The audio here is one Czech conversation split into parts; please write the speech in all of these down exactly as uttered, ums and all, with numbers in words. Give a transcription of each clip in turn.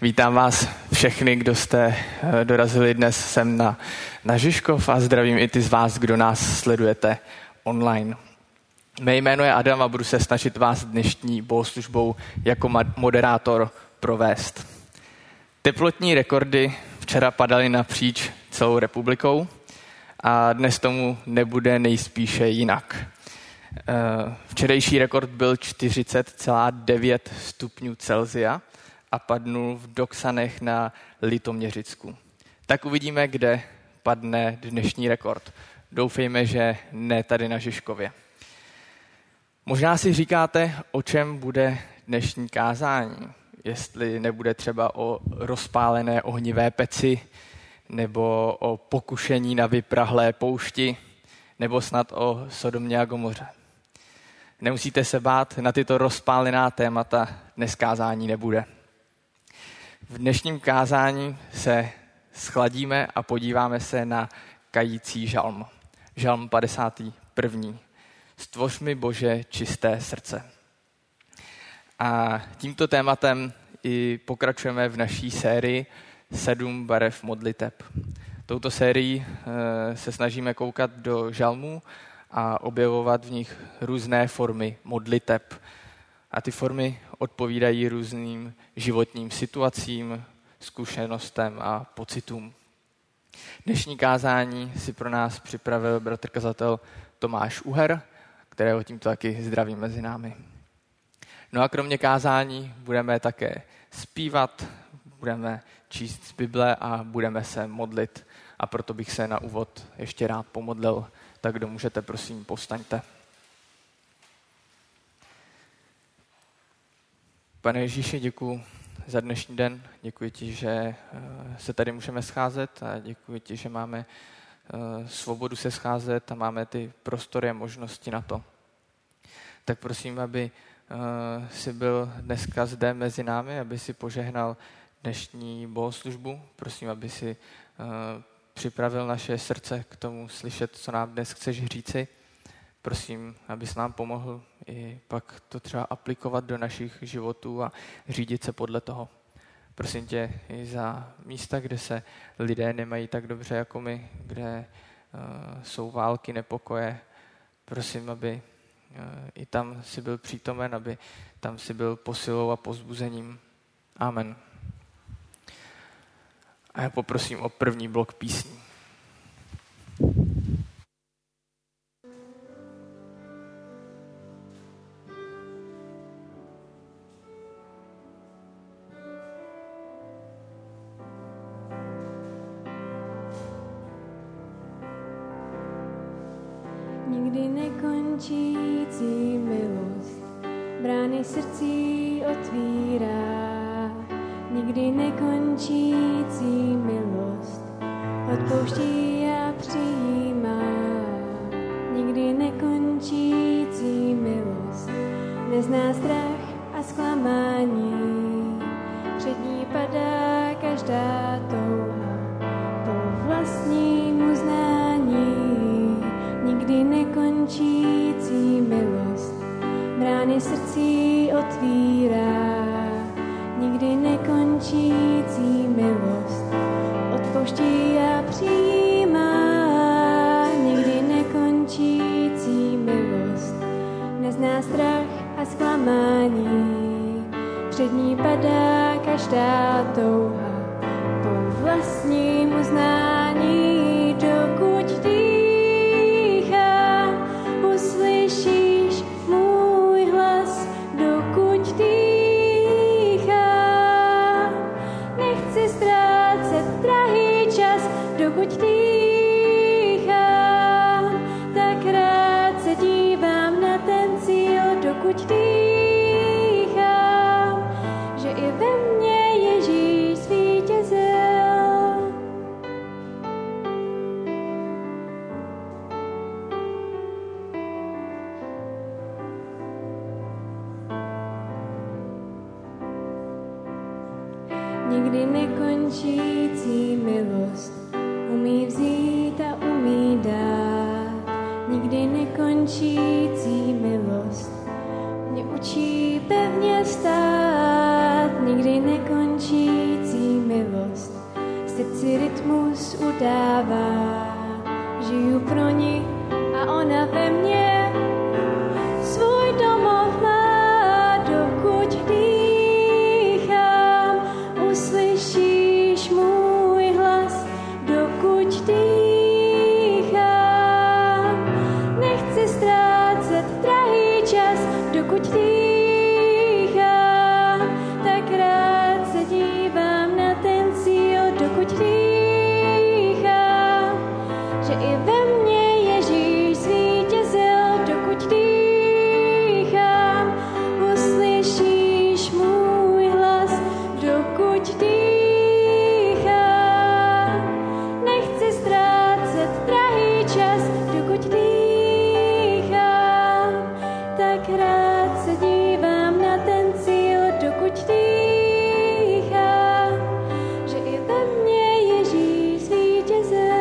Vítám vás všechny, kdo jste dorazili dnes sem na, na Žižkov a zdravím i ty z vás, kdo nás sledujete online. Mé jméno je Adam a budu se snažit vás dnešní bohoslužbou jako moderátor provést. Teplotní rekordy včera padaly napříč celou republikou a dnes tomu nebude nejspíše jinak. Včerejší rekord byl čtyřicet celá devět stupňů Celsia a padnul v Doksanech na Litoměřicku. Tak uvidíme, kde padne dnešní rekord. Doufejme, že ne tady na Žižkově. Možná si říkáte, o čem bude dnešní kázání. Jestli nebude třeba o rozpálené ohnivé peci, nebo o pokušení na vyprahlé poušti, nebo snad o Sodomě a Gomoře. Nemusíte se bát, na tyto rozpálená témata dnes kázání nebude. V dnešním kázání se schladíme a podíváme se na kající žalm. Žalm padesátý první. Stvoř mi, Bože, čisté srdce. A tímto tématem i pokračujeme v naší sérii Sedm barev modliteb. Touto sérií se snažíme koukat do žalmů a objevovat v nich různé formy modliteb. A ty formy odpovídají různým životním situacím, zkušenostem a pocitům. Dnešní kázání si pro nás připravil bratr kazatel Tomáš Uher, kterého tímto taky zdravím mezi námi. No a kromě kázání budeme také zpívat, budeme číst z Bible a budeme se modlit. A proto bych se na úvod ještě rád pomodlil. Tak kdo můžete, prosím, povstaňte. Pane Ježíši, děkuji za dnešní den. Děkuji ti, že se tady můžeme scházet a děkuji ti, že máme svobodu se scházet a máme ty prostory a možnosti na to. Tak prosím, aby jsi byl dneska zde mezi námi, aby si požehnal dnešní bohoslužbu. Prosím, aby si připravil naše srdce k tomu slyšet, co nám dnes chceš říci. Prosím, abys nám pomohl i pak to třeba aplikovat do našich životů a řídit se podle toho. Prosím tě i za místa, kde se lidé nemají tak dobře jako my, kde uh, jsou války, nepokoje. Prosím, aby uh, i tam si byl přítomen, aby tam si byl posilou a povzbuzením. Amen. A já poprosím o první blok písní. Nikdy nekončící milost brány srdcí otvírá. Nikdy nekončící milost odpouští a přijímá. Nikdy nekončící milost nezná strach a zklamání. Před ní padá každá touha po vlastním uznání. Nikdy nekončící milost brány srdcí otvírá. Nikdy nekončící milost odpouští a přijímá. Nikdy nekončící milost nezná strach a zklamání. Před ní padá každá touha po vlastním uznání. Dokud dýchá, uslyšíš můj hlas. Dokud dýchá, nechci ztrácet drahý čas. Dokud dýchám, tak rád se dívám na ten cíl. Dokud dýchám, že i ve mně Ježíš zvítězil. Nikdy nekončící milost umí vzít a umí dát. Nikdy nekončící milost mě učí pevně stát. Nikdy nekončící srdci rytmus udává. Žiju pro ní a ona ve mně svůj domov má, dokud dýchám. Uslyšíš můj hlas, dokud dýchám. Nechci ztrácet drahý čas, dokud dýchám. Tak rád se dívám na ten cíl, dokud dýchám. Že i ve mně Ježíš zvítězil, dokud dýchám. Uslyšíš můj hlas, dokud dýchám. Nechci ztrácet drahý čas, dokud dýchám. Tak rád se dívám na ten cíl, dokud dýchám. Že i ve mně Ježíš zvítězil.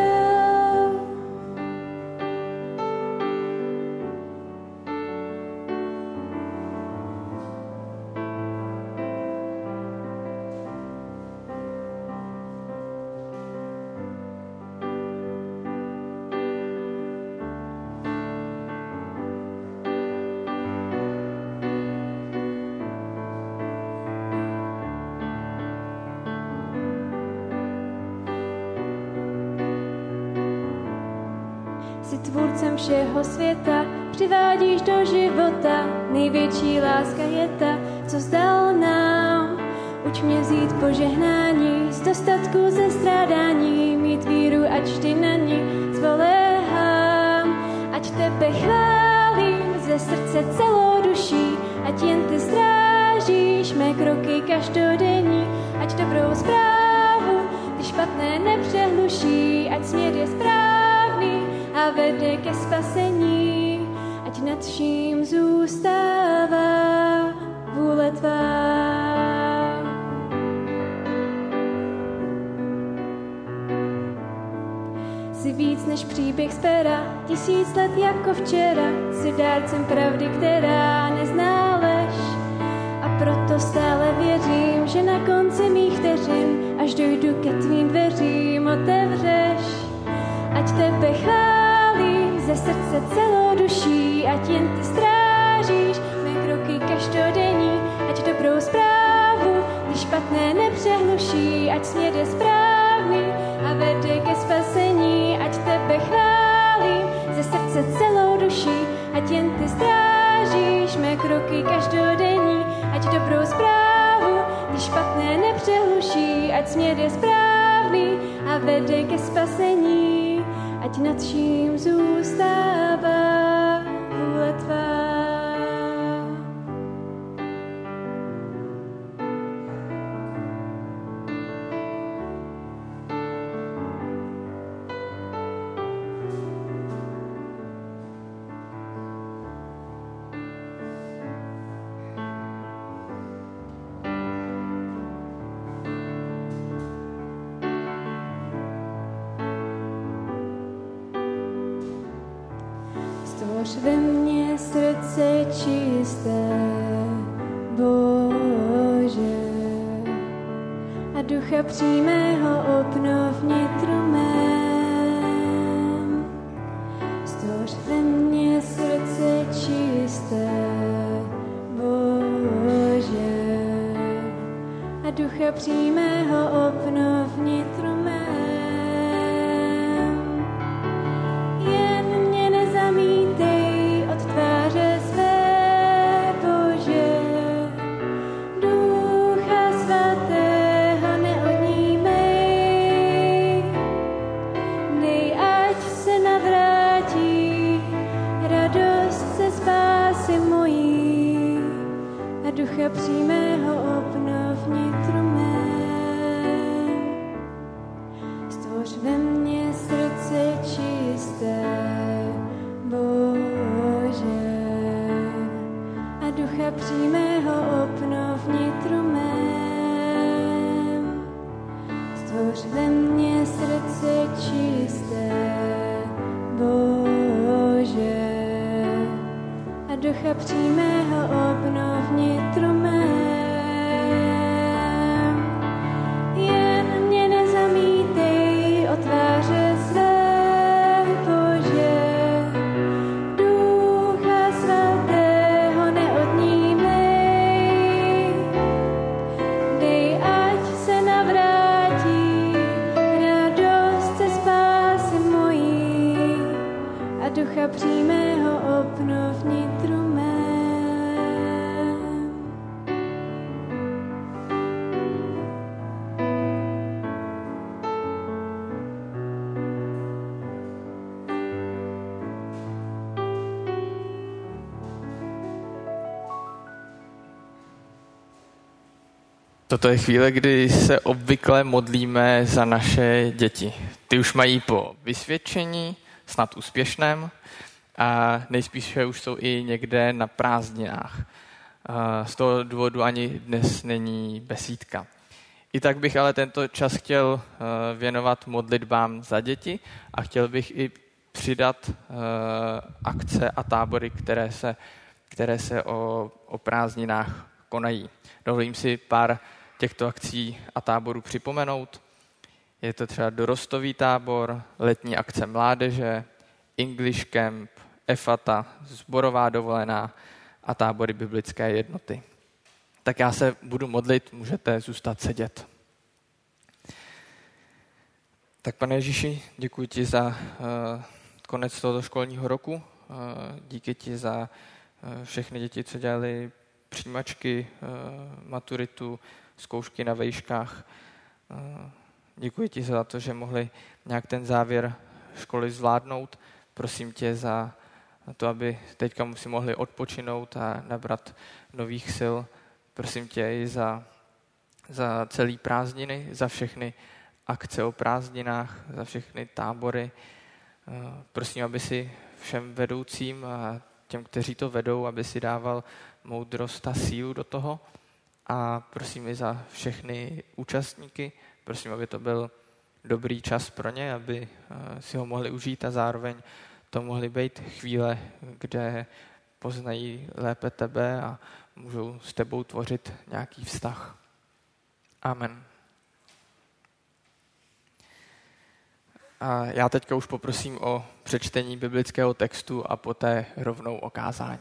Jsi tvůrcem všeho světa, přivádíš do života. Největší láska je ta, co zdal nám. Uč mě vzít požehnání z dostatku ze strádání, mít víru, ať vždy na ní spoléhám. Ať tebe chválím ze srdce celou duší, ať jen ty strážíš mé kroky každodenní. Ať dobrou zprávu ty špatné nepřehluší, ať směr je správný a vede ke spasení. Ať nad vším zůstává vůle tvá. Jsi víc než příběh z pera, tisíc let jako včera. Jsi dárcem pravdy, která nezná lež. A proto stále věřím, že na konci mých vteřin, až dojdu ke tvým dveřím, otevřeš. Ať tebe chválím ze srdce celou duší, ať jen ty strážíš mé kroky každodenní. Ať dobrou zprávu ty špatné nepřehluší, ať směr je správný a vede ke spasení. Ať tebe chválím ze srdce celou duší, ať jen ty strážíš mé kroky každodenní. Ať dobrou zprávu ty špatné nepřehluší, ať směr je správný a vede ke spasení. Ať nad vším zůstává vůle tvá. Stvoř ve mně srdce čisté, Bože, a ducha přímého obnov nitru mém. Stvoř ve mně srdce čisté, Bože, a ducha přímého obnov nitru mém. Zamítej od tváře své, Bože, Ducha svatého neodnímej. Dej, ať se navrátí radost ze spásy mojí a ducha přímého obnov nitru mém. Stvoř ve mně srdce čisté, Bože, a ducha přímého obnov nitru mém. Stvoř ve mně srdce čisté, Bože, a ducha přímého obnov nitru mém. Jen mě nezamítej přijme ho obnov nitru mém. Toto je chvíle, kdy se obvykle modlíme za naše děti. Ty už mají po vysvědčení, snad úspěšném, a nejspíše už jsou i někde na prázdninách. Z toho důvodu ani dnes není besídka. I tak bych ale tento čas chtěl věnovat modlitbám za děti a chtěl bych i přidat akce a tábory, které se, které se o, o prázdninách konají. Dovolím si pár těchto akcí a táborů připomenout. Je to třeba dorostový tábor, letní akce mládeže, English Camp, Efata, sborová dovolená a tábory biblické jednoty. Tak já se budu modlit, můžete zůstat sedět. Tak Pane Ježíši, děkuji ti za uh, konec tohoto školního roku. Uh, díky ti za uh, všechny děti, co dělali přijímačky, uh, maturitu, zkoušky na vejškách. Děkuji ti za to, že mohli nějak ten závěr školy zvládnout. Prosím tě za to, aby teďka si mohli odpočinout a nabrat nových sil. Prosím tě i za, za celý prázdniny, za všechny akce o prázdninách, za všechny tábory. Prosím, aby si všem vedoucím a těm, kteří to vedou, aby si dával moudrost a sílu do toho. A prosím i za všechny účastníky, prosím, aby to byl dobrý čas pro ně, aby si ho mohli užít a zároveň to mohly být chvíle, kde poznají lépe tebe a můžou s tebou tvořit nějaký vztah. Amen. A já teďka už poprosím o přečtení biblického textu a poté rovnou o kázání.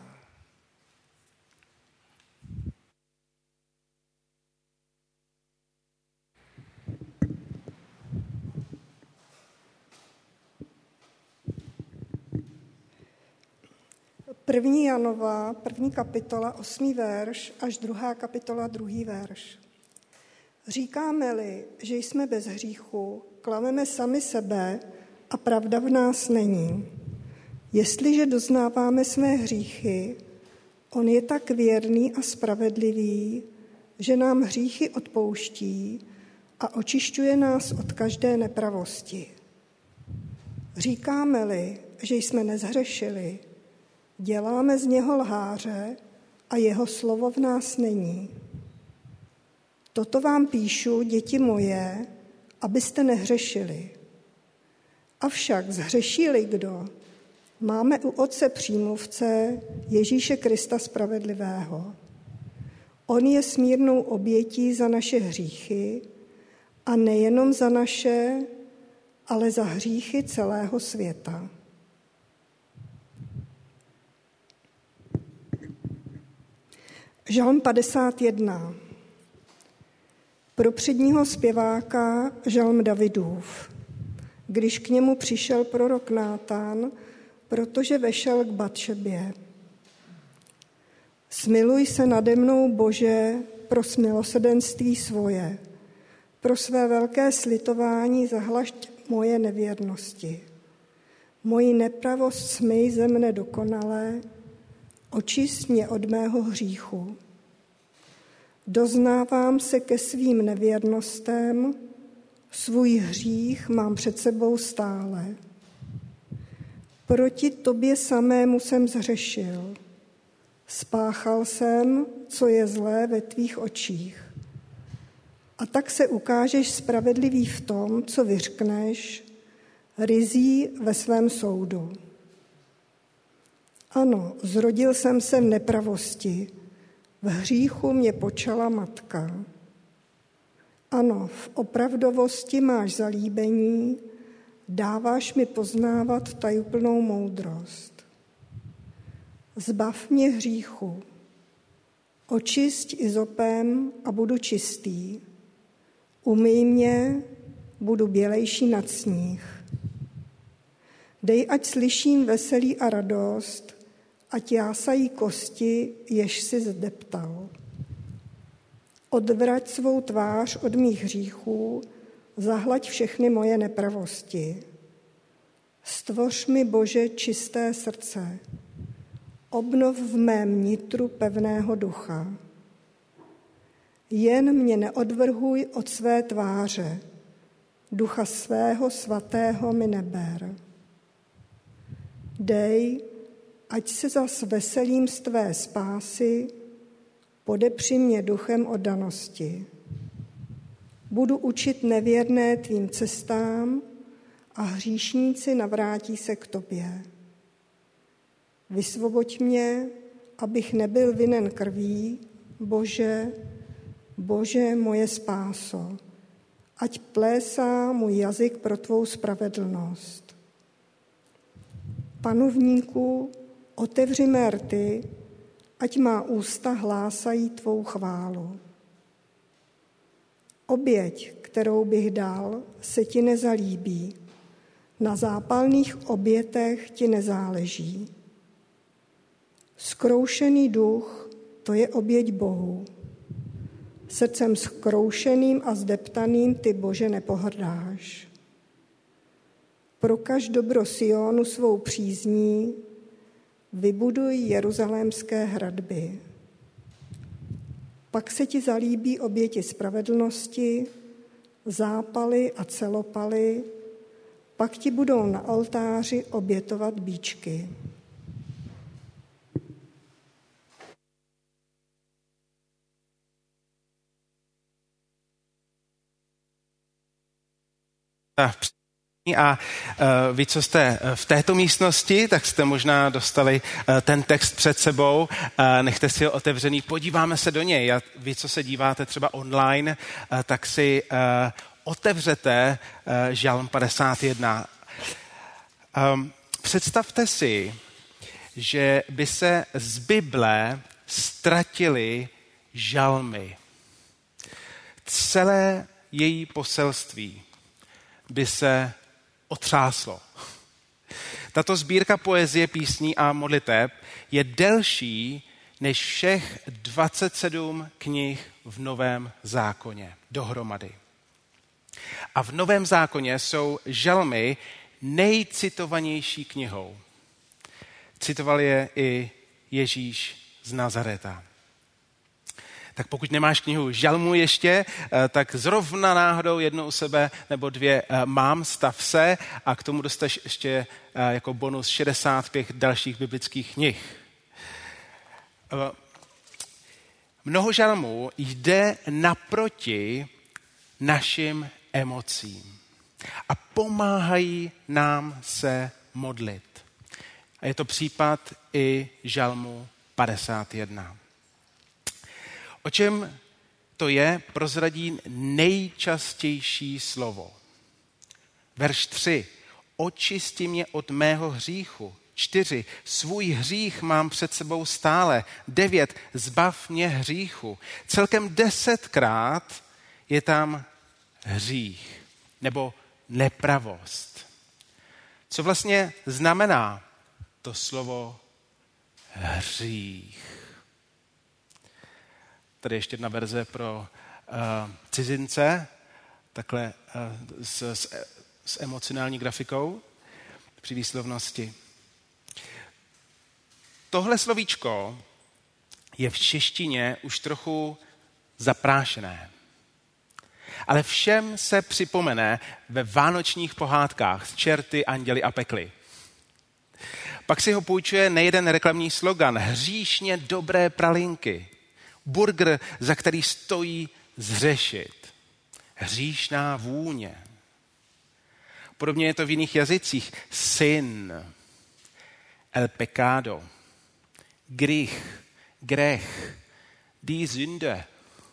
První Janova, první kapitola, osmý verš, až druhá kapitola, druhý verš. Říkáme-li, že jsme bez hříchu, klameme sami sebe a pravda v nás není. Jestliže doznáváme své hříchy, on je tak věrný a spravedlivý, že nám hříchy odpouští a očišťuje nás od každé nepravosti. Říkáme-li, že jsme nezhřešili, děláme z něho lháře a jeho slovo v nás není. Toto vám píšu, děti moje, abyste nehřešili. Avšak zhřešili kdo? Máme u Otce přímluvce Ježíše Krista spravedlivého. On je smírnou obětí za naše hříchy a nejenom za naše, ale za hříchy celého světa. Žalm padesát jedna. Pro předního zpěváka žalm Davidův. Když k němu přišel prorok Nátan, protože vešel k Batšebě. Smiluj se nade mnou, Bože, pro milosrdenství svoje. Pro své velké slitování zahlašť moje nevěrnosti. Moji nepravost smyj ze mne dokonalé, očist mě od mého hříchu. Doznávám se ke svým nevěrnostem, svůj hřích mám před sebou stále. Proti tobě samému jsem zhřešil. Spáchal jsem, co je zlé ve tvých očích. A tak se ukážeš spravedlivý v tom, co vyřkneš, ryzí ve svém soudu. Ano, zrodil jsem se v nepravosti, v hříchu mě počala matka. Ano, v opravdovosti máš zalíbení, dáváš mi poznávat tajuplnou moudrost. Zbav mě hříchu, očisť izopem a budu čistý. Umyj mě, budu bělejší nad sníh. Dej, ať slyším veselí a radost, ať jásají kosti, jež si zdeptal. Odvrať svou tvář od mých hříchů, zahlaď všechny moje nepravosti. Stvoř mi, Bože, čisté srdce, obnov v mém nitru pevného ducha. Jen mě neodvrhuj od své tváře, ducha svého svatého mi neber. Dej, ať se zas veselím z tvé spásy, podepři mě duchem oddanosti. Budu učit nevěrné tvým cestám a hříšníci navrátí se k tobě. Vysvoboď mě, abych nebyl vinen krví, Bože, Bože moje spáso, ať plésá můj jazyk pro tvou spravedlnost. Panovníku, otevři mé rty, ať má ústa hlásají tvou chválu. Oběť, kterou bych dal, se ti nezalíbí. Na zápalných obětech ti nezáleží. Zkroušený duch, to je oběť Bohu. Srdcem zkroušeným a zdeptaným ty, Bože, nepohrdáš. Prokaž dobro Sionu svou přízní, vybuduj jeruzalémské hradby. Pak se ti zalíbí oběti spravedlnosti, zápaly a celopaly, pak ti budou na oltáři obětovat býčky. A vy, co jste v této místnosti, tak jste možná dostali ten text před sebou. Nechte si ho otevřený, podíváme se do něj. A vy, co se díváte třeba online, tak si otevřete Žalm padesát jedna. Představte si, že by se z Bible ztratily žalmy. Celé její poselství by se otřáslo. Tato sbírka poezie, písní a modliteb je delší než všech dvacet sedm knih v Novém zákoně dohromady. A v Novém zákoně jsou žalmy nejcitovanější knihou. Citoval je i Ježíš z Nazareta. Tak pokud nemáš knihu žalmů ještě, tak zrovna náhodou jednu u sebe nebo dvě mám, stav se a k tomu dostaneš ještě jako bonus šedesát pět dalších biblických knih. Mnoho žalmů jde naproti našim emocím a pomáhají nám se modlit. A je to případ i žalmu padesát jedna. O čem to je, prozradí nejčastější slovo. Verš tři. Očisti mě od mého hříchu. čtyři. Svůj hřích mám před sebou stále. devět. Zbav mě hříchu. Celkem desetkrát je tam hřích nebo nepravost. Co vlastně znamená to slovo hřích? Tady ještě jedna verze pro uh, cizince, takhle uh, s, s, s emocionální grafikou při výslovnosti. Tohle slovíčko je v češtině už trochu zaprášené. Ale všem se připomene ve vánočních pohádkách s čerty, anděli a pekly. Pak si ho půjčuje nejeden reklamní slogan: hříšně dobré pralinky. Burger, za který stojí zřešit. Hříšná vůně. Podobně je to v jiných jazycích. Sin, el pecado, grich, grech, die Sünde.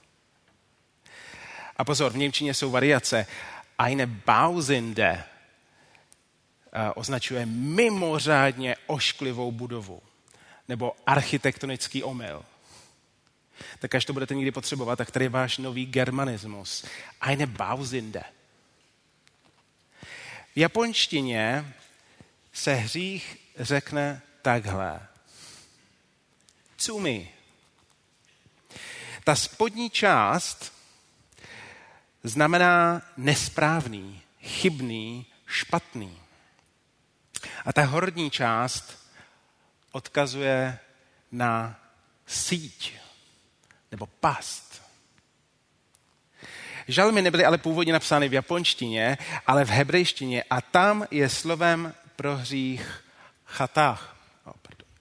A pozor, v němčině jsou variace. Eine Bausünde označuje mimořádně ošklivou budovu nebo architektonický omyl. Tak až to budete někdy potřebovat, tak tady je váš nový germanismus. Eine Bausünde. V japonštině se hřích řekne takhle. Cumi. Ta spodní část znamená nesprávný, chybný, špatný. A ta horní část odkazuje na síť nebo past. Žalmy nebyly ale původně napsány v japonštině, ale v hebrejštině a tam je slovem pro hřích chatách. Oh,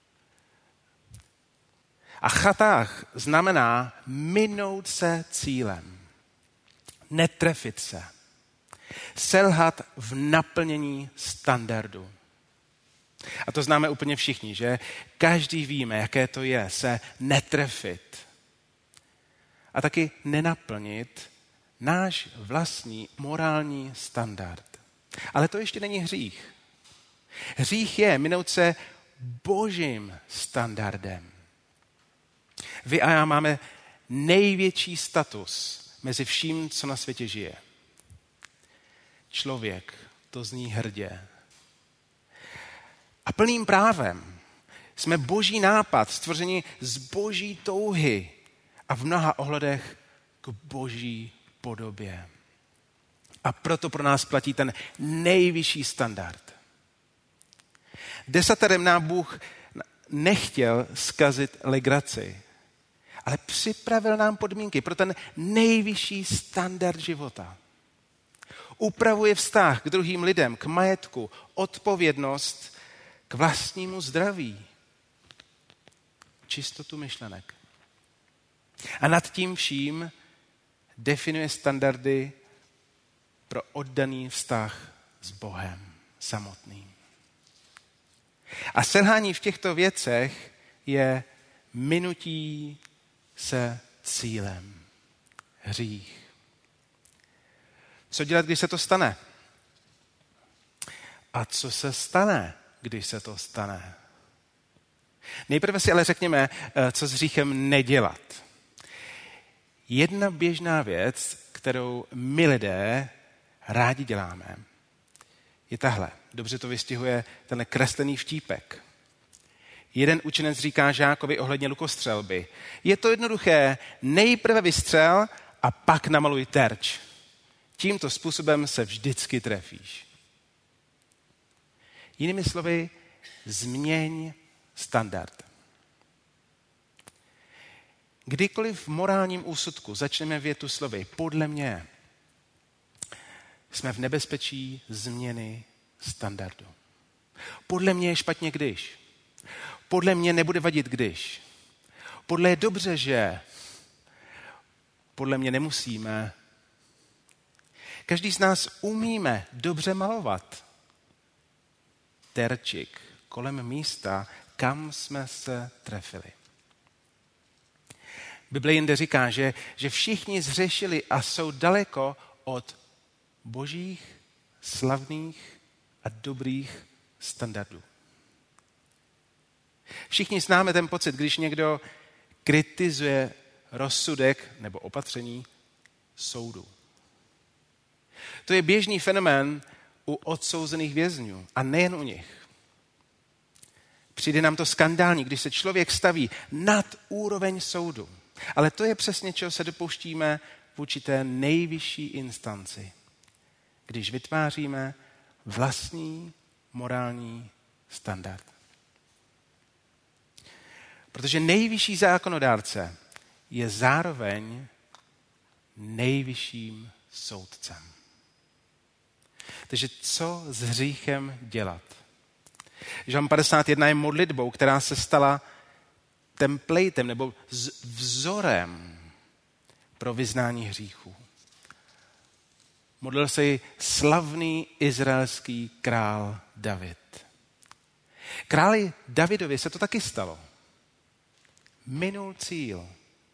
a chatách znamená minout se cílem, netrefit se, selhat v naplnění standardu. A to známe úplně všichni, že? Každý víme, jaké to je se netrefit. A taky nenaplnit náš vlastní morální standard. Ale to ještě není hřích. Hřích je minout se božím standardem. Vy a já máme největší status mezi vším, co na světě žije. Člověk, to zní hrdě. A plným právem jsme boží nápad, stvoření z boží touhy a v mnoha ohledech k boží podobě. A proto pro nás platí ten nejvyšší standard. Desaterem nám Bůh nechtěl zkazit legraci, ale připravil nám podmínky pro ten nejvyšší standard života. Upravuje vztah k druhým lidem, k majetku, odpovědnost k vlastnímu zdraví, čistotu myšlenek. A nad tím vším definuje standardy pro oddaný vztah s Bohem samotným. A selhání v těchto věcech je minutí se cílem. Hřích. Co dělat, když se to stane? A co se stane, když se to stane? Nejprve si ale řekněme, co s hříchem nedělat. Jedna běžná věc, kterou my lidé rádi děláme, je tahle. Dobře to vystihuje ten kreslený vtípek. Jeden učenec říká žákovi ohledně lukostřelby. Je to jednoduché, nejprve vystřel a pak namaluj terč. Tímto způsobem se vždycky trefíš. Jinými slovy, změň standard. Kdykoliv v morálním úsudku začneme větu slovy podle mě, jsme v nebezpečí změny standardu. Podle mě je špatně, když. Podle mě nebude vadit, když. Podle je dobře, že. Podle mě nemusíme. Každý z nás umíme dobře malovat. Terčik kolem místa, kam jsme se trefili. Bible jinde říká, že, že všichni zřešili a jsou daleko od božích, slavných a dobrých standardů. Všichni známe ten pocit, když někdo kritizuje rozsudek nebo opatření soudu. To je běžný fenomén u odsouzených vězňů a nejen u nich. Přijde nám to skandální, když se člověk staví nad úroveň soudu. Ale to je přesně, čeho se dopouštíme v určité nejvyšší instanci. Když vytváříme vlastní morální standard. Protože nejvyšší zákonodárce je zároveň nejvyšším soudcem. Takže co s hříchem dělat? Žalm padesát jedna je modlitbou, která se stala templatem nebo vzorem pro vyznání hříchů. Modlil se ji slavný izraelský král David. Králi Davidovi se to taky stalo. Minul cíl.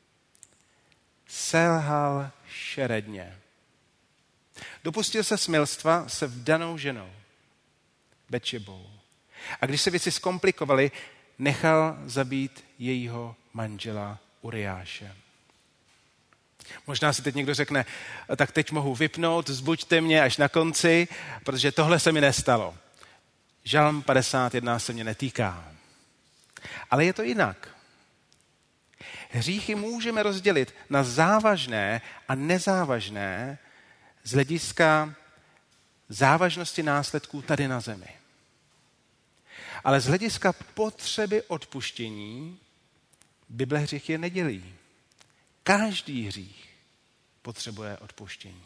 Selhal šeredně. Dopustil se smilstva se vdanou ženou, Betšebou. A když se věci zkomplikovaly, nechal zabít jejího manžela Uriáše. Možná si teď někdo řekne, tak teď mohu vypnout, zbuďte mě až na konci, protože tohle se mi nestalo. Žalm padesát jedna se mě netýká. Ale je to jinak. Hříchy můžeme rozdělit na závažné a nezávažné z hlediska závažnosti následků tady na zemi. Ale z hlediska potřeby odpuštění Bible hříchy nedělí. Každý hřích potřebuje odpuštění.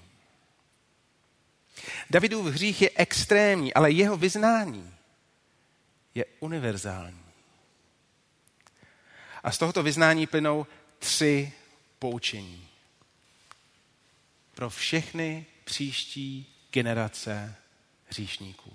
Davidův hřích je extrémní, ale jeho vyznání je univerzální. A z tohoto vyznání plynou tři poučení. Pro všechny příští generace hříšníků.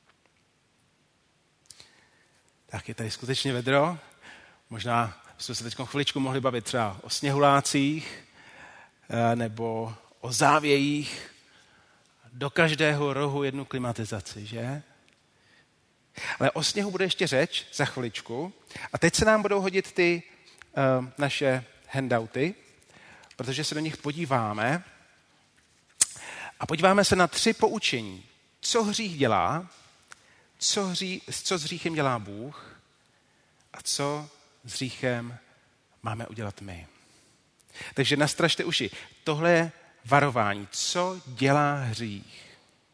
Tak je tady skutečně vedro. Možná jsme se teď chviličku mohli bavit třeba o sněhulácích nebo o závějích. Do každého rohu jednu klimatizaci, že? Ale o sněhu bude ještě řeč za chviličku. A teď se nám budou hodit ty uh, naše handouty, protože se do nich podíváme. A podíváme se na tři poučení. Co hřích dělá, co, hří, co s hříchem dělá Bůh a co s hříchem máme udělat my. Takže nastražte uši. Tohle je varování. Co dělá hřích?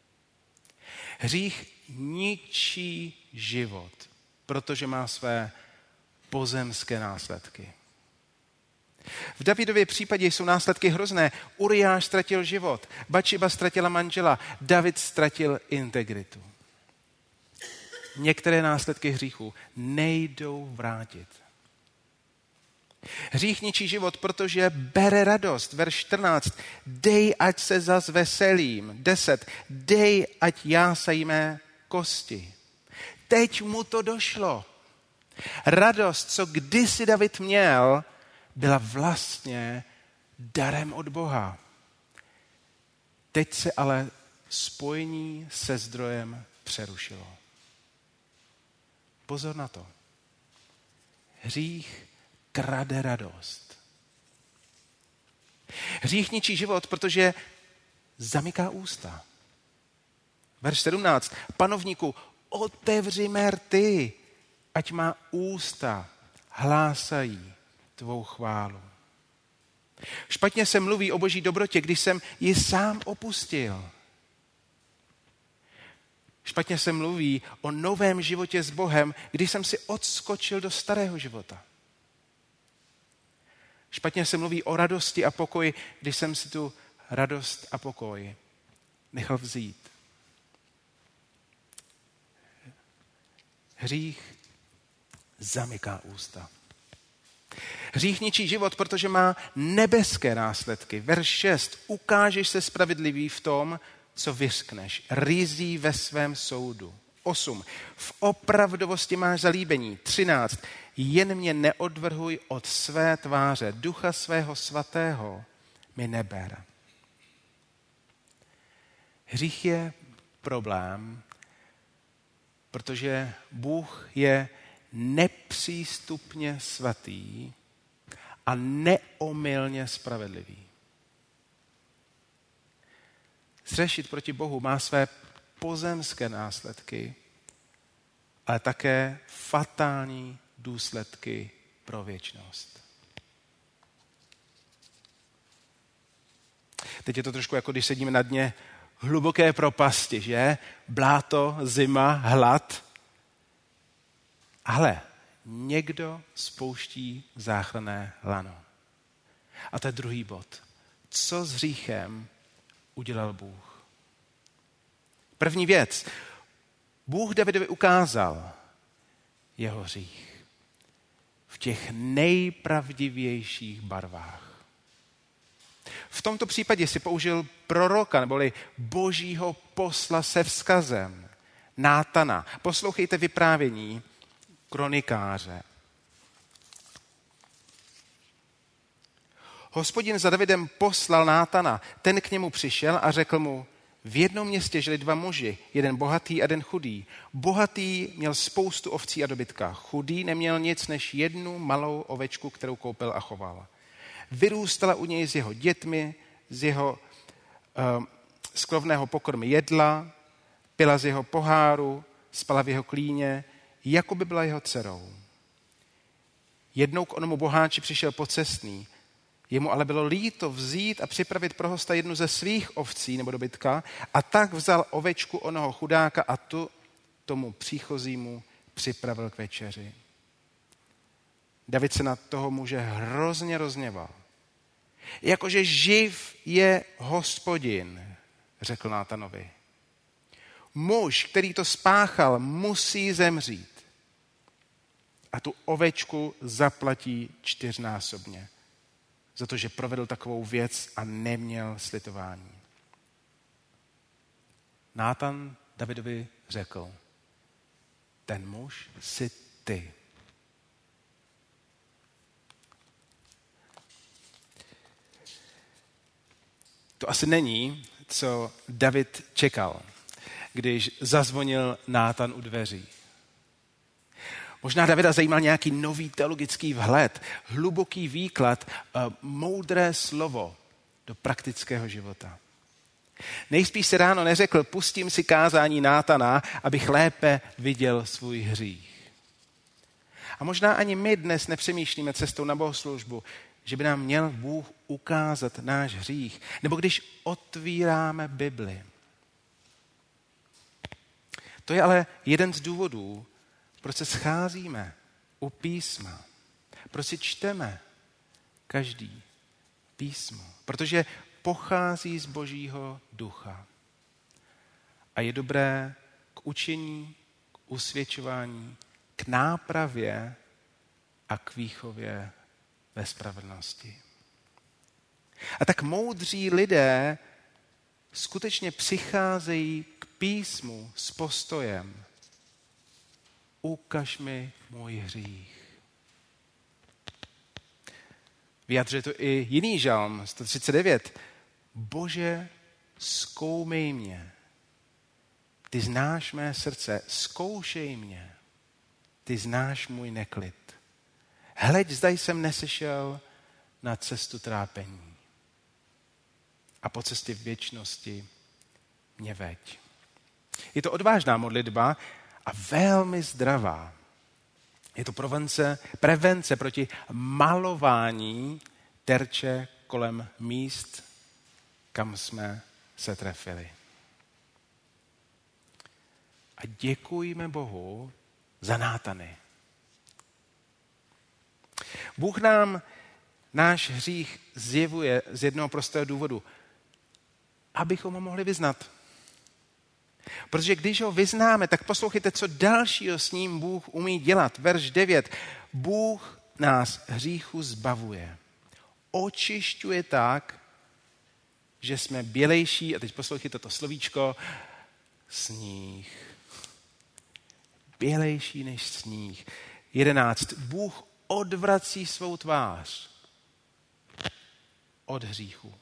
Hřích ničí život, protože má své pozemské následky. V Davidově případě jsou následky hrozné. Uriáš ztratil život, Batšiba ztratila manžela, David ztratil integritu. Některé následky hříchu nejdou vrátit. Hřích ničí život, protože bere radost. Verš čtrnáct. Dej, ať se zas veselím. deset. Dej, ať jásají mé kosti. Teď mu to došlo. Radost, co kdysi David měl, byla vlastně darem od Boha. Teď se ale spojení se zdrojem přerušilo. Pozor na to. Hřích krade radost. Hřích ničí život, protože zamyká ústa. Verš sedmnáct. Panovníku, otevři mé rty, ať má ústa hlásají tvou chválu. Špatně se mluví o boží dobrotě, když jsem ji sám opustil. Špatně se mluví o novém životě s Bohem, když jsem si odskočil do starého života. Špatně se mluví o radosti a pokoji, když jsem si tu radost a pokoj nechal vzít. Hřích zamyká ústa. Hřích ničí život, protože má nebeské následky. Verš šest. Ukážeš se spravedlivý v tom, co vyřkneš. Ryzí ve svém soudu. osm. V opravdovosti máš zalíbení. třináct. Jen mě neodvrhuj od své tváře. Ducha svého svatého mi neber. Hřích je problém, protože Bůh je nepřístupně svatý a neomylně spravedlivý. Zřešit proti Bohu má své pozemské následky, ale také fatální důsledky pro věčnost. Teď je to trošku jako když sedíme na dně hluboké propasti, že? Bláto, zima, hlad. Ale někdo spouští záchranné lano. A to je druhý bod. Co s hříchem udělal Bůh? První věc. Bůh Davidovi ukázal jeho hřích v těch nejpravdivějších barvách. V tomto případě si použil proroka, neboli božího posla se vzkazem, Nátana. Poslouchejte vyprávění kronikáře. Hospodin za Davidem poslal Nátana. Ten k němu přišel a řekl mu, v jednom městě žili dva muži, jeden bohatý a jeden chudý. Bohatý měl spoustu ovcí a dobytka. Chudý neměl nic než jednu malou ovečku, kterou koupil a choval. Vyrůstala u něj s jeho dětmi, z jeho uh, skrovného pokrmy jedla, pila z jeho poháru, spala v jeho klíně, jako by byla jeho dcerou. Jednou k onomu boháči přišel pocestný, jemu ale bylo líto vzít a připravit pro hosta jednu ze svých ovcí nebo dobytka a tak vzal ovečku onoho chudáka a tu tomu příchozímu připravil k večeři. David se na toho muže hrozně rozněval. Jakože živ je Hospodin, řekl Nátanovi. Muž, který to spáchal, musí zemřít. A tu ovečku zaplatí čtyřnásobně. Za to, že provedl takovou věc a neměl slitování. Nátan Davidovi řekl, ten muž jsi ty. To asi není, co David čekal, když zazvonil Nátan u dveří. Možná Davida zajímal nějaký nový teologický vhled, hluboký výklad, moudré slovo do praktického života. Nejspíš si ráno neřekl, pustím si kázání Nátana, abych lépe viděl svůj hřích. A možná ani my dnes nepřemýšlíme cestou na bohoslužbu, že by nám měl Bůh ukázat náš hřích, nebo když otvíráme Bibli. To je ale jeden z důvodů, proč se scházíme u písma. Proč si čteme každý písmo. Protože pochází z Božího ducha. A je dobré k učení, k usvědčování, k nápravě a k výchově ve spravedlnosti. A tak moudří lidé skutečně přicházejí k písmu s postojem ukaž mi můj hřích. Vyjadřuje to i jiný žalm, sto třicet devět. Bože, zkoumej mě. Ty znáš mé srdce, zkoušej mě. Ty znáš můj neklid. Hleď, zda jsem nesešel na cestu trápení. A po cestě věčnosti mě veď. Je to odvážná modlitba a velmi zdravá. Je to prevence, prevence proti malování terče kolem míst, kam jsme se trefili. A děkujme Bohu za Nátany. Bůh nám náš hřích zjevuje z jednoho prostého důvodu, abychom ho mohli vyznat. Protože když ho vyznáme, tak poslouchejte, co dalšího s ním Bůh umí dělat. Verš devět. Bůh nás hříchu zbavuje. Očišťuje tak, že jsme bělejší, a teď poslouchejte to slovíčko, sníh. Bělejší než sníh. jedenáct. Bůh odvrací svou tvář od hříchu.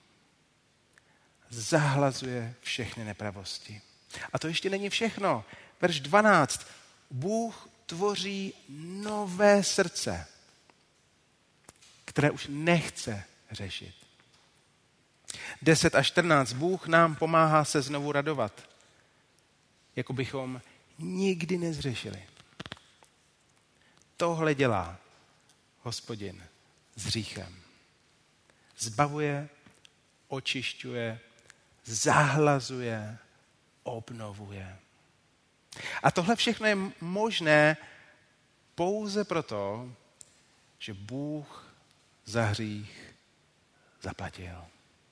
Zahlazuje všechny nepravosti. A to ještě není všechno. Verš dvanáct. Bůh tvoří nové srdce, které už nechce řešit. deset a čtrnáct. Bůh nám pomáhá se znovu radovat, jako bychom nikdy nezřešili. Tohle dělá Hospodin s hříchem. Zbavuje, očišťuje, zahlazuje, obnovuje. A tohle všechno je možné pouze proto, že Bůh za hřích zaplatil.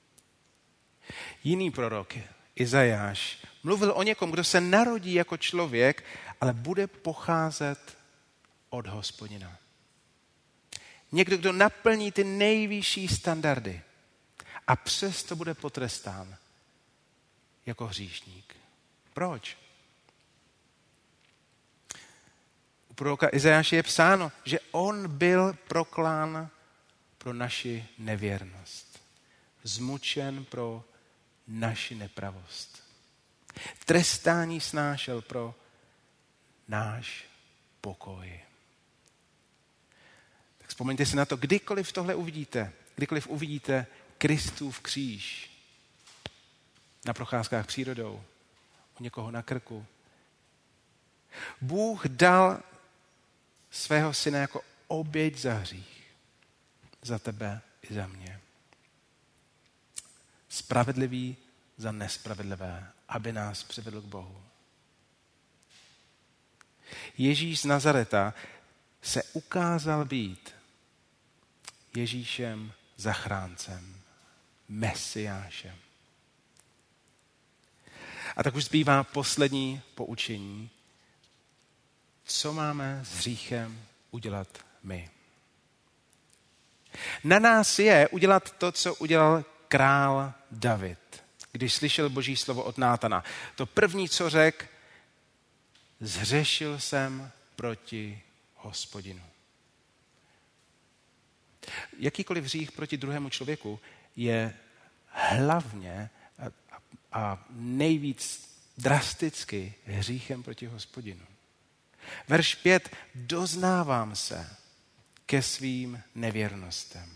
Jiný prorok, Izajáš, mluvil o někom, kdo se narodí jako člověk, ale bude pocházet od Hospodina. Někdo, kdo naplní ty nejvyšší standardy a přesto bude potrestán jako hříšník. Proč? U proroka Izajáše je psáno, že on byl proklán pro naši nevěrnost. Zmučen pro naši nepravost. Trestání snášel pro náš pokoj. Tak vzpomeňte si na to, kdykoliv tohle uvidíte, kdykoliv uvidíte Kristův kříž na procházkách přírodou, u někoho na krku, Bůh dal svého syna jako oběť za hřích. Za tebe i za mě. Spravedlivý za nespravedlivé, aby nás přivedl k Bohu. Ježíš z Nazareta se ukázal být Ježíšem zachráncem, Mesiášem. A tak už zbývá poslední poučení. Co máme s hříchem udělat my? Na nás je udělat to, co udělal král David, když slyšel Boží slovo od Nátana. To první, co řekl, zhřešil jsem proti Hospodinu. Jakýkoliv hřích proti druhému člověku je hlavně a, a nejvíc drasticky hříchem proti Hospodinu. Verš pět. Doznávám se ke svým nevěrnostem.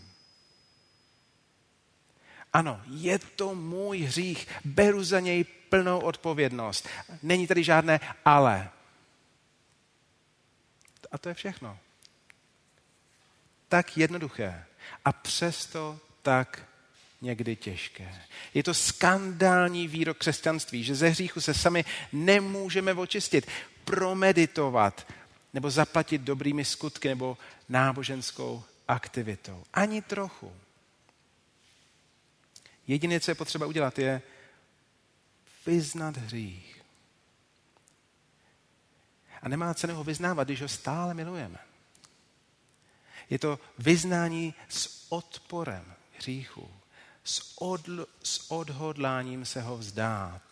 Ano, je to můj hřích, beru za něj plnou odpovědnost. Není tady žádné ale. A to je všechno. Tak jednoduché. A přesto tak někdy těžké. Je to skandální výrok křesťanství, že ze hříchu se sami nemůžeme očistit, promeditovat nebo zaplatit dobrými skutky nebo náboženskou aktivitou. Ani trochu. Jediné, co je potřeba udělat, je vyznat hřích. A nemá cenu ho vyznávat, když ho stále milujeme. Je to vyznání s odporem hříchu, s, odl- s odhodláním se ho vzdát,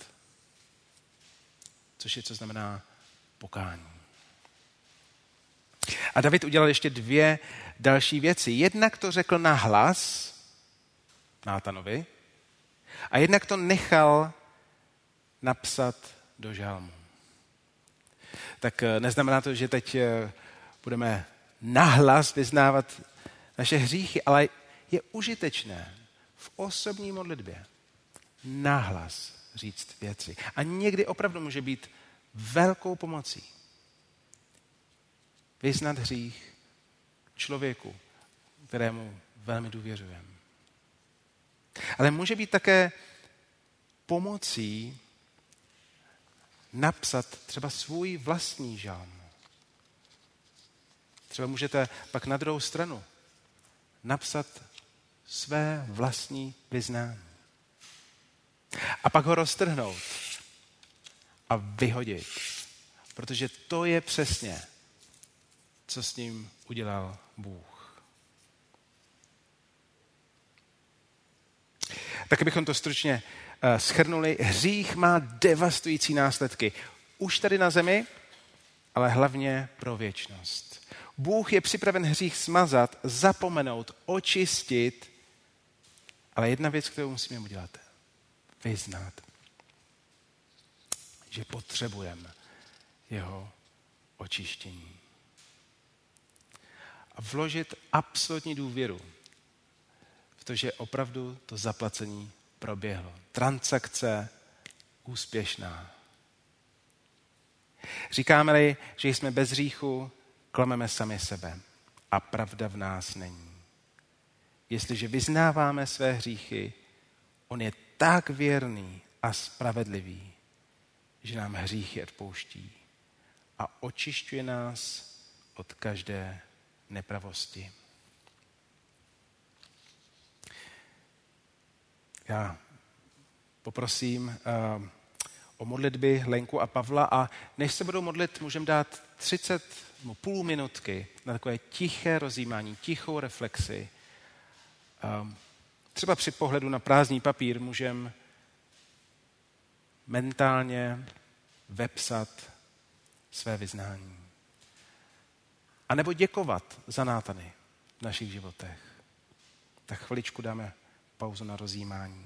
což je, co znamená pokání. A David udělal ještě dvě další věci. Jednak to řekl nahlas Nátanovi a jednak to nechal napsat do žalmu. Tak neznamená to, že teď budeme nahlas vyznávat naše hříchy, ale je užitečné v osobní modlitbě nahlas říct věci. A někdy opravdu může být velkou pomocí vyznat hřích člověku, kterému velmi důvěřujeme. Ale může být také pomocí napsat třeba svůj vlastní žalm. Třeba můžete pak na druhou stranu napsat své vlastní vyznání. A pak ho roztrhnout a vyhodit. Protože to je přesně, co s ním udělal Bůh. Tak abychom to stručně uh, shrnuli, hřích má devastující následky. Už tady na zemi, ale hlavně pro věčnost. Bůh je připraven hřích smazat, zapomenout, očistit, ale jedna věc, kterou musíme udělat, vyznat, že potřebujeme jeho očištění. A vložit absolutní důvěru v to, že opravdu to zaplacení proběhlo. Transakce úspěšná. Říkáme-li, že jsme bez hříchu, klameme sami sebe a pravda v nás není. Jestliže vyznáváme své hříchy, on je tak věrný a spravedlivý, že nám hříchy odpouští a očišťuje nás od každé nepravosti. Já poprosím uh, o modlitby Lenku a Pavla a než se budou modlit, můžeme dát třicet no, půl minutky na takové tiché rozjímání, tichou reflexi. Um, třeba při pohledu na prázdný papír můžeme mentálně vepsat své vyznání. A nebo děkovat za Nátany v našich životech. Tak chviličku dáme pauzu na rozjímání.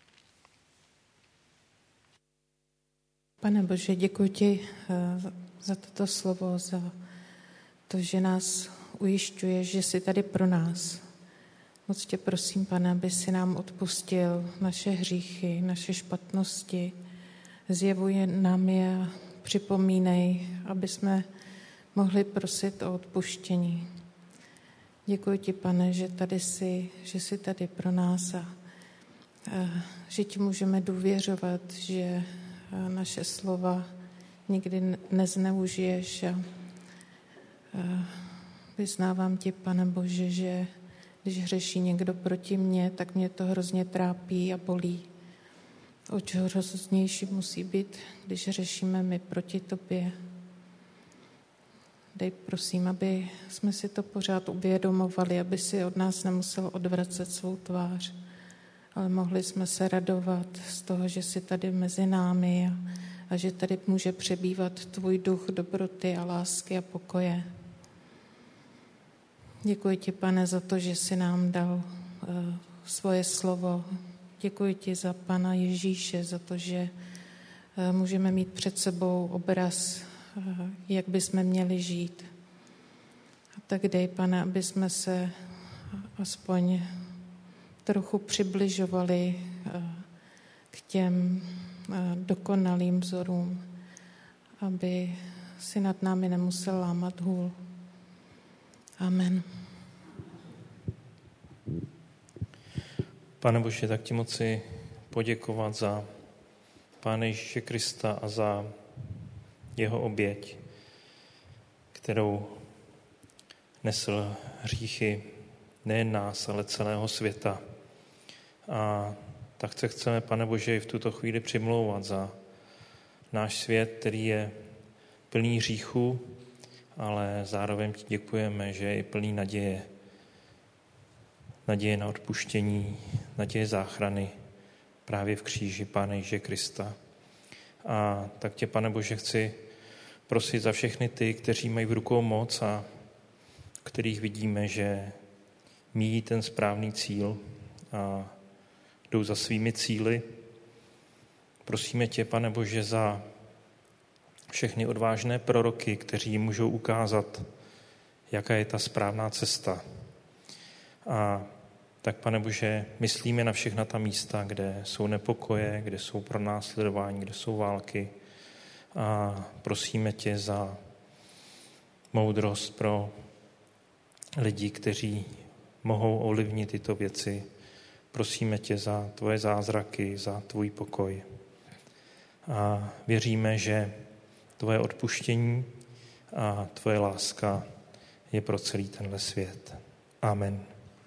Pane Bože, děkuji ti za toto slovo, za to, že nás ujišťuješ, že jsi tady pro nás. Moc tě prosím, Pane, aby si nám odpustil naše hříchy, naše špatnosti. Zjevuje nám je, připomínej, aby jsme mohli prosit o odpuštění. Děkuji ti, Pane, že tady jsi, že jsi tady pro nás a, a že ti můžeme důvěřovat, že naše slova nikdy nezneužiješ. A, a vyznávám ti, Pane Bože, že když hřeší někdo proti mně, tak mě to hrozně trápí a bolí. O čeho hroznější musí být, když řešíme my proti tobě. Dej prosím, aby jsme si to pořád uvědomovali, aby si od nás nemusel odvracet svou tvář, ale mohli jsme se radovat z toho, že jsi tady mezi námi a, a že tady může přebývat tvůj duch dobroty a lásky a pokoje. Děkuji ti, Pane, za to, že jsi nám dal uh, svoje slovo. Děkuji ti za Pana Ježíše, za to, že uh, můžeme mít před sebou obraz, uh, jak bychom měli žít. A tak dej, Pane, aby jsme se aspoň trochu přibližovali uh, k těm uh, dokonalým vzorům, aby si nad námi nemusel lámat hůl. Amen. Pane Bože, tak ti moci poděkovat za Pána Ježíše Krista a za jeho oběť, kterou nesl hříchy nejen nás, ale celého světa. A tak se chceme, Pane Bože, i v tuto chvíli přimlouvat za náš svět, který je plný hříchů, ale zároveň ti děkujeme, že je plný naděje. Naděje na odpuštění, naděje záchrany právě v kříži Pána Ježíše Krista. A tak tě, Pane Bože, chci prosit za všechny ty, kteří mají v rukou moc a kterých vidíme, že míjí ten správný cíl a jdou za svými cíli. Prosíme tě, Pane Bože, za všechny odvážné proroky, kteří můžou ukázat, jaká je ta správná cesta. A tak, Pane Bože, myslíme na všechna ta místa, kde jsou nepokoje, kde jsou pronásledování, kde jsou války. A prosíme tě za moudrost pro lidi, kteří mohou ovlivnit tyto věci. Prosíme tě za tvoje zázraky, za tvůj pokoj. A věříme, že tvoje odpuštění a tvoje láska je pro celý tenhle svět. Amen.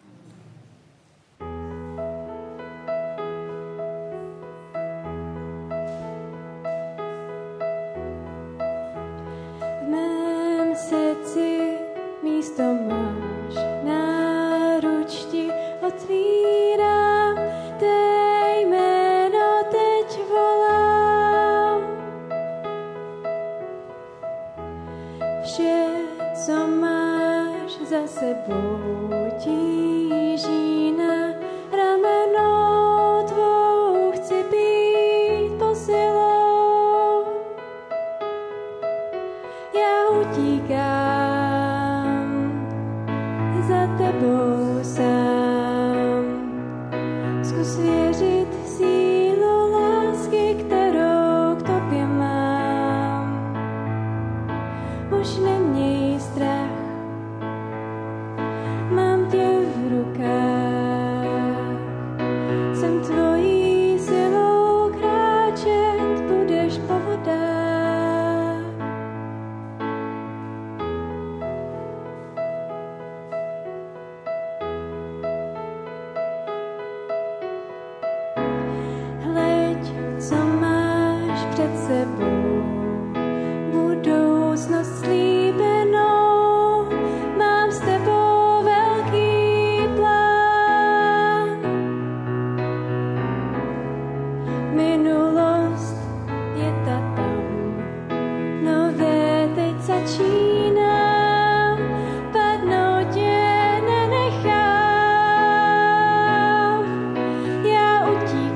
V mém srdci místo máš, náruč ti otvírám, té jméno teď volám. Vše, co máš za sebou, tíží na rameno tvou, chci být posilou. Já utíkám za tebou sám. Zkus věřit sílu lásky, kterou k tobě mám. Už neměj strach, mám tě v rukách. Jsem tvojí silou kráčet, budeš po vodách. Hleď, co máš před sebou, budoucnost slíbenou, mám s tebou velký plán. Minulost je ta tam, nové teď začínám, padnout tě nenechám. Já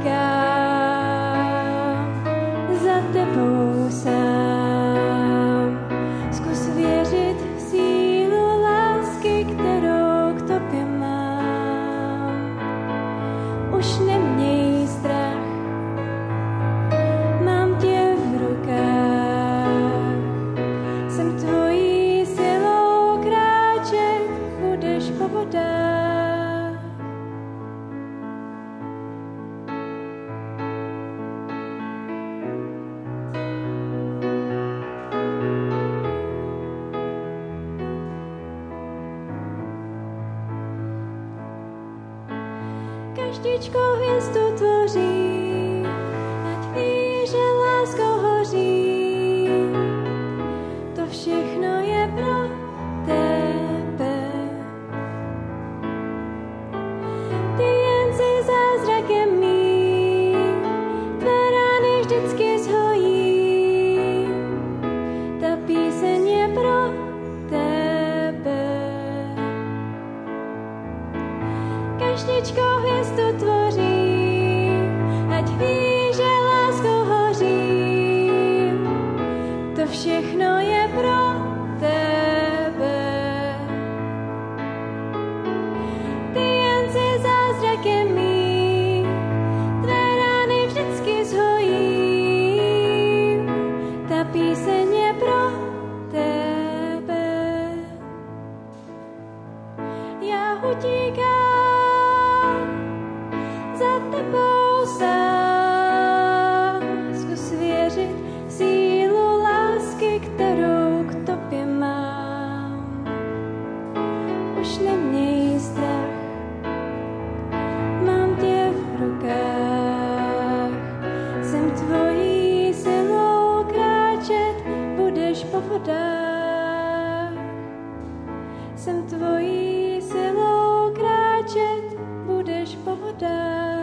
utíkám za tebou sám. Zkus věřit v sílu lásky, kterou k tobě mám. Už neměj strach, mám tě v rukách. Každičkou hvězdu tvoří, ať ví, že láskou hoří. To všechno je pro tebe. Ty jen si zázrakem mým, tvé rány vždycky zhojí. Ta píseň je pro tebe. Každičkou hvězdu tvoří, ať ví, že láskou hoří. To všechno je pro tebe. Ty jen si zázrakem mým, tvé rány vždycky zhojí. Ta píseň je pro tebe. Já utíkám za tebou sám, zkus věřit v sílu lásky, kterou k tobě mám. Už neměj strach, mám tě v rukách, jsem tvojí silou kráčet, budeš po vodách. Jsem tvojí silou kráčet, budeš po vodách.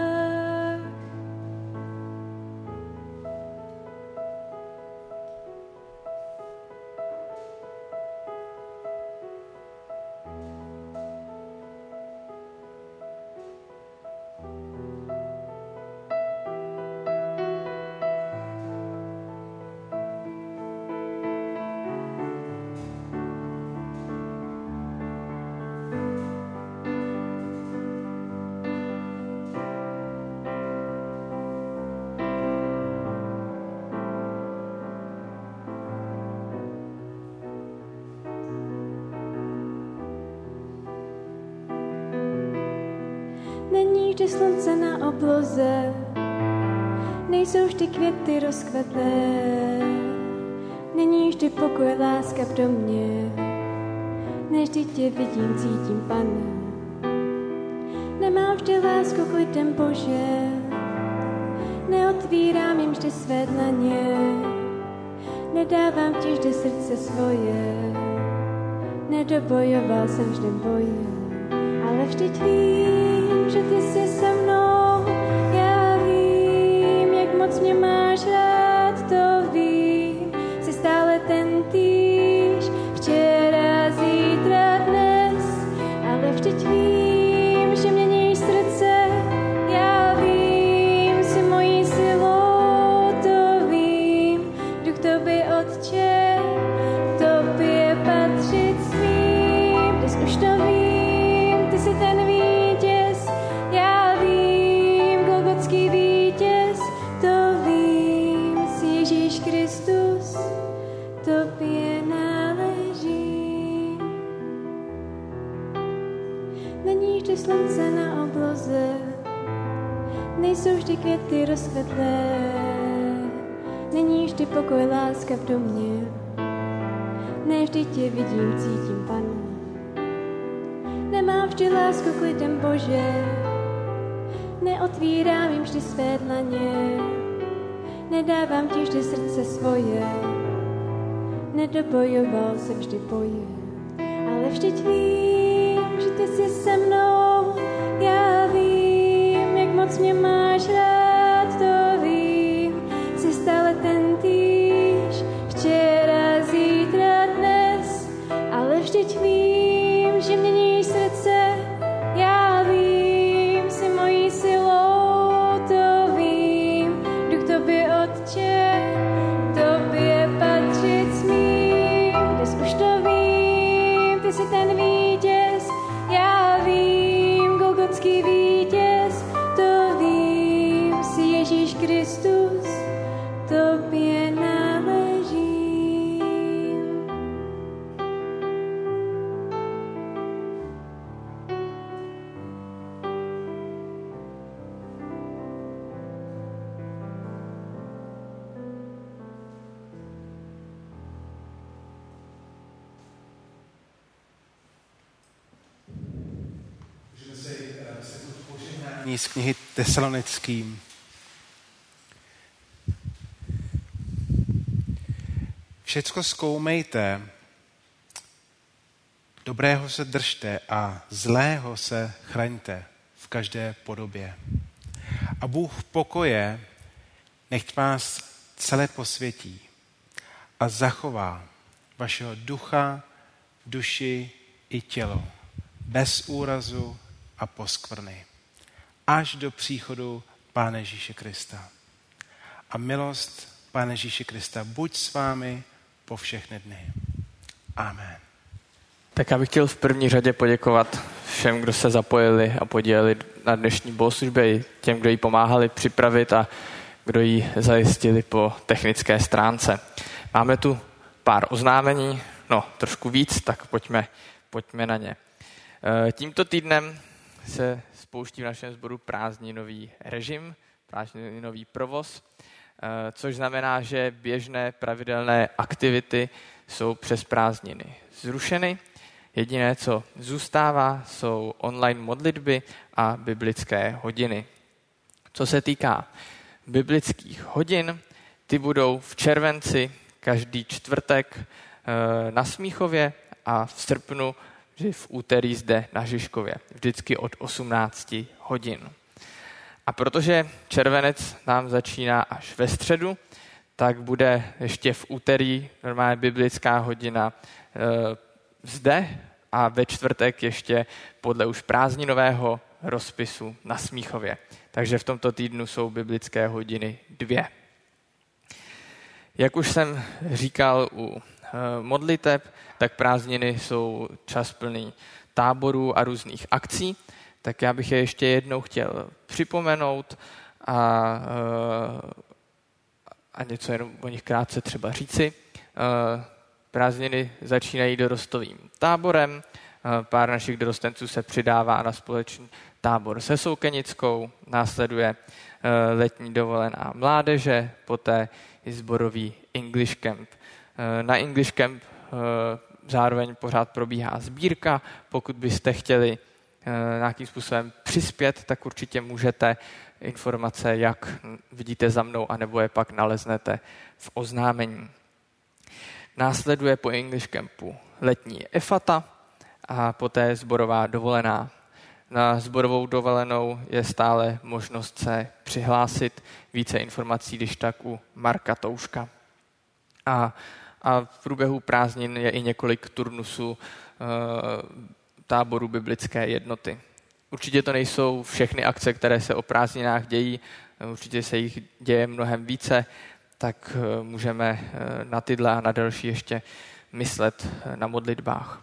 Není vždy slunce na obloze, nejsou vždy květy rozkvetlé, není vždy pokoj, láska v domě, nevždy tě vidím, cítím, Pane. Nemám vždy lásku k lidem, Bože, neotvírám jim vždy své dlaně, nedávám ti vždy srdce svoje, nedobojoval jsem vždy boje, ale vždyť vím, že ty jsi se mnou, já vím, jak moc mě máš rád, to vím, jsi stále ten týž, včera, zítra, dnes, ale vždyť vím, že měníš srdce, já vím, jsi mojí silou, to vím, jdu k tobě, Otče, tobě patřit smím, dnes už to vím, ty jsi ten vítěz, já vím, golgotský vítěz, to vím, jsi Ježíš Kristus, tobě náleží. Není vždy slunce na obloze, nejsou vždy květy rozkvetlé, není vždy pokoj, láska v domě, ne vždy tě vidím, cítím, Pane. Nemám vždy lásku k lidem, Bože, neotvírám jim vždy své dlaně, nedávám ti vždy srdce svoje, nedobojoval jsem vždy boje, ale vždyť vím, že ty jsi se mnou, já vím, jak moc mě máš rád, to vím, jsi stále ten týž, včera, zítra, dnes, ale vždyť vím, že měníš srdce, já vím, jsi mojí silou, to vím, jdu k tobě, Otče, tobě patřit smím, dnes už to vím, ty jsi ten vítěz, já vím, golgotský vítěz, to vím, ustanovení z knihy Tesalonickým. Všecko zkoumejte, dobrého se držte a zlého se chraňte v každé podobě. A Bůh pokoje nechť vás celé posvětí a zachová vašeho ducha, duši i tělo bez úrazu a poskvrny až do příchodu Pána Ježíše Krista. A milost Pána Ježíše Krista buď s vámi po všechny dny. Amen. Tak já bych chtěl v první řadě poděkovat všem, kdo se zapojili a podíleli na dnešní bohoslužbě, i těm, kdo ji pomáhali připravit a kdo ji zajistili po technické stránce. Máme tu pár oznámení, no trošku víc, tak pojďme, pojďme na ně. Tímto týdnem se spouští v našem sboru prázdninový režim, prázdninový provoz, což znamená, že běžné pravidelné aktivity jsou přes prázdniny zrušeny. Jediné, co zůstává, jsou online modlitby a biblické hodiny. Co se týká biblických hodin, ty budou v červenci každý čtvrtek na Smíchově a v srpnu v úterý zde na Žižkově, vždycky od osmnácti hodin. A protože červenec nám začíná až ve středu, tak bude ještě v úterý normálně biblická hodina e, zde a ve čtvrtek ještě podle už prázdninového rozpisu na Smíchově. Takže v tomto týdnu jsou biblické hodiny dvě. Jak už jsem říkal u e, modliteb, tak prázdniny jsou čas plný táborů a různých akcí, tak já bych je ještě jednou chtěl připomenout a, a něco jenom o nich krátce třeba říci. Prázdniny začínají dorostovým táborem, pár našich dorostenců se přidává na společný tábor se Soukenickou, následuje letní dovolená mládeže, poté i sborový English Camp. Na English Camp zároveň pořád probíhá sbírka, pokud byste chtěli nějakým způsobem přispět, tak určitě můžete. Informace, jak vidíte za mnou, anebo je pak naleznete v oznámení. Následuje po English Campu letní efata a poté sborová dovolená. Na sborovou dovolenou je stále možnost se přihlásit. Více informací, když tak u Marka Touška. A, a v průběhu prázdnin je i několik turnusů e, táboru biblické jednoty. Určitě to nejsou všechny akce, které se o prázdninách dějí, určitě se jich děje mnohem více, tak můžeme na tyhle a na další ještě myslet na modlitbách.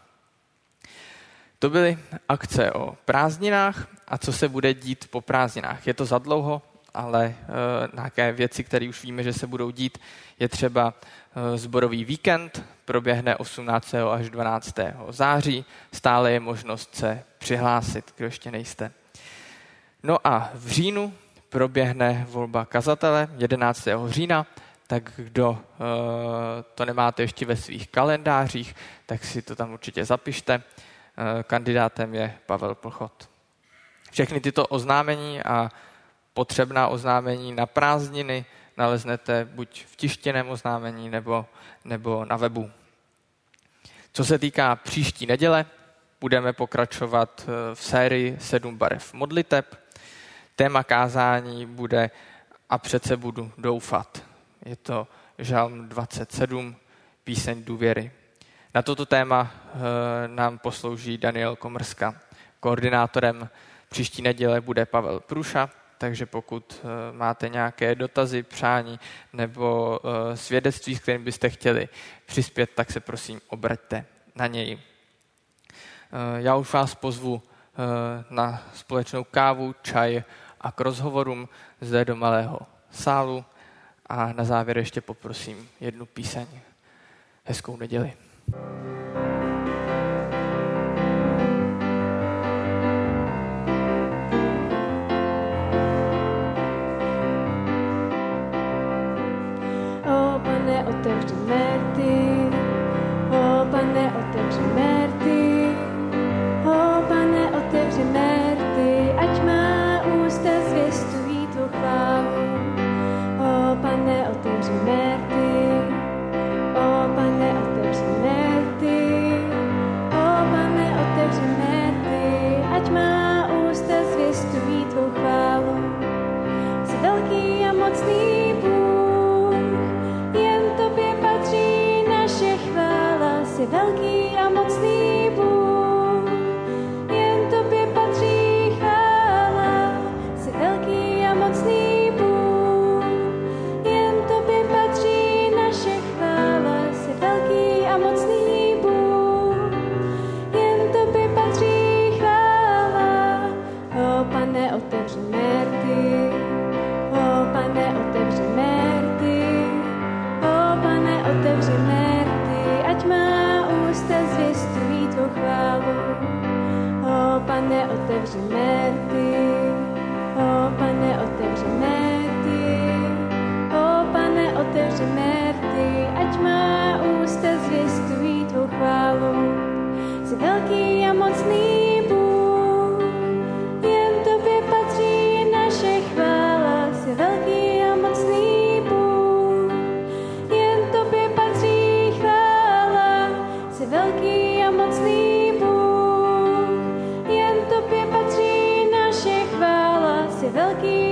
To byly akce o prázdninách a co se bude dít po prázdninách. Je to zadlouho, ale nějaké věci, které už víme, že se budou dít, je třeba sborový víkend, proběhne osmnáctého až dvanáctého září. Stále je možnost se přihlásit, kdo ještě nejste. No a v říjnu proběhne volba kazatele jedenáctého října, tak kdo to nemáte ještě ve svých kalendářích, tak si to tam určitě zapište. Kandidátem je Pavel Plchot. Všechny tyto oznámení a potřebná oznámení na prázdniny naleznete buď v tištěném oznámení nebo, nebo na webu. Co se týká příští neděle, budeme pokračovat v sérii sedm barev modliteb. Téma kázání bude A přece budu doufat. Je to žalm dvacet sedm, píseň důvěry. Na toto téma nám poslouží Daniel Komrska. Koordinátorem příští neděle bude Pavel Průša, takže pokud máte nějaké dotazy, přání nebo svědectví, s kterým byste chtěli přispět, tak se prosím obraťte na něj. Já už vás pozvu na společnou kávu, čaj a k rozhovorům zde do malého sálu a na závěr ještě poprosím jednu píseň. Hezkou neděli. O Pane, otevři mé rty, o Pane, otevři mé rty, o Pane, otevři mé rty, ať má ústa jsi velký a mocný Bůh, jen tobě patří chvála, jsi velký a mocný Bůh, jen tobě patří naše chvála, jsi velký a mocný Bůh, jen tobě patří chvála. O Pane, otevři mé rty, o Pane, otevři mé rty, o Pane, otevři mé rty, ať má ústa zvěstují tvou chválu. O Pane, otevři mé rty, o Pane, otevři mé rty, o Pane, otevři mé rty, ať má ústa zvěstují tvou chválu. Jsi velký a mocný Bůh, jen tobě patří naše chvála. Jsi velký a mocný Bůh, jen tobě patří chvála. Jsi velký a mocný Bůh, jen tobě patří naše chvála. Jsi velký